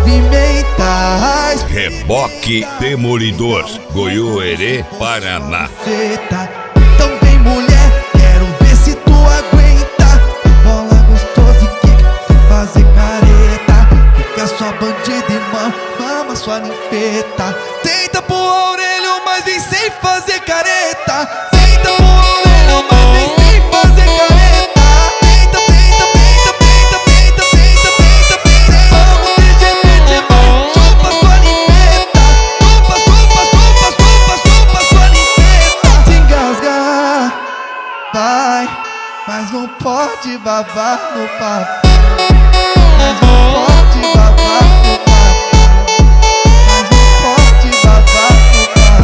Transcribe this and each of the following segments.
movimentas. Reboque Demolidor, Goiôerê, Paraná. Então vem mulher, quero ver se tu aguenta. Bola gostosa e quica, sem fazer careta. Fica sua bandida e mama sua ninfeta. Tenta pôr a orelha, mas vem sem fazer careta. Tenta pôr a orelha, mas vem sem fazer careta. Tenta, tenta, tenta, tenta, tenta, tenta, tenta, tenta. Vamos TGP, vai, chupa sua ninfeta. Chupa, chupa, chupa, chupa, chupa sua ninfeta. Se engasgar, vai, mas não pode babar no papo. Mas não pode babar no papo. Mas não pode babar no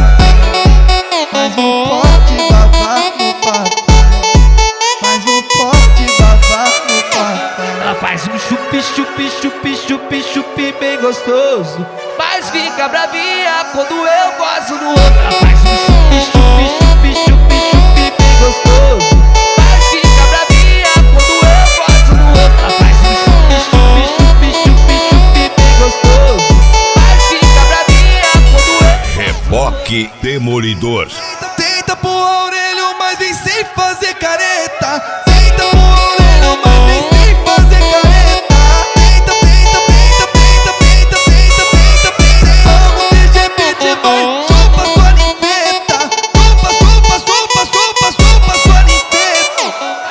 papo. Mas não pode babar no papo. Mas não pode babar no papo. Ela faz um chupi, chupi, chupi, chupi, chupi bem gostoso, mas fica bravinha quando eu gozo no rosto. Ela faz um chupi, chupi, chupi, chupi, chupi bem gostoso, mas fica bravinha quando eu gozo no rosto. Ela faz um chupi, chupi, chupi, chupi, chupi bem gostoso, mas fica bravinha quando eu... Reboque Demolidor. Tenta pôr a orelha, mas vem sem fazer careta. Tenta pôr a orelha, mas vem sem fazer careta. Tenta, tenta, tenta, tenta, tenta, tenta, tenta, tenta. Vamos TGP, vai, chupa sua ninfeta. Chupa, chupa, chupa, chupa, chupa sua ninfeta.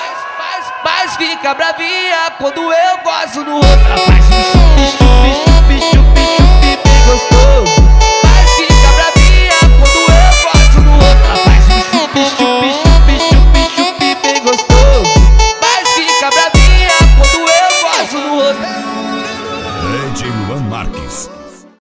Mas fica bravinha quando eu gozo no rosto. Ela faz um chupi, chupi, chupi, chupi, chupi bem gostoso, mas fica bravinha quando eu gozo no rosto. Ela faz um chupi, chupi, chupi, chupi, chupi bem gostoso, mas fica bravinha quando eu gozo no rosto. Edilvan Marques.